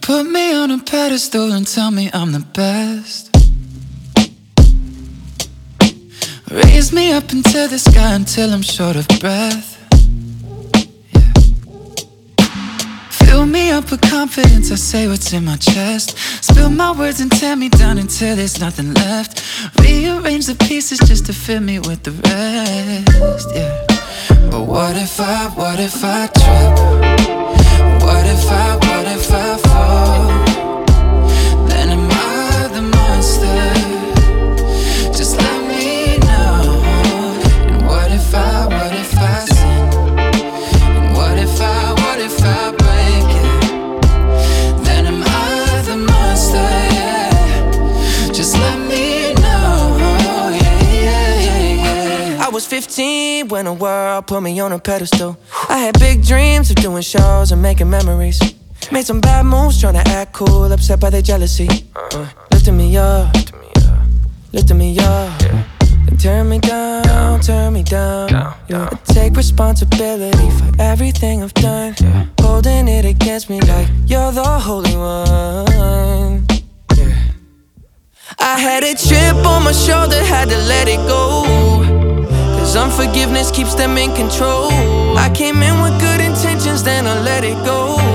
Put me on a pedestal and tell me I'm the best. Raise me up into the sky until I'm short of breath. Yeah. Fill me up with confidence, I say what's in my chest. Spill my words and tear me down until there's nothing left. Rearrange the pieces just to fill me with the rest. Yeah. But what if I trip? What if I fall? Then am I the monster? Just let me know. And what if I sin? And what if I break it? Then am I the monster? Yeah. Just let me know. Yeah. I was 15 when the world put me on a pedestal. I had big dreams of doing shows and making memories. Made some bad moves trying to act cool, upset by their jealousy. Lifting me up, lifting me up. Then turn me down, turn me down. Yeah. I take responsibility for everything I've done. Holding it against me like you're the holy one. I had a chip on my shoulder, had to let it go. Cause unforgiveness keeps them in control. I came in with good intentions, then I let it go.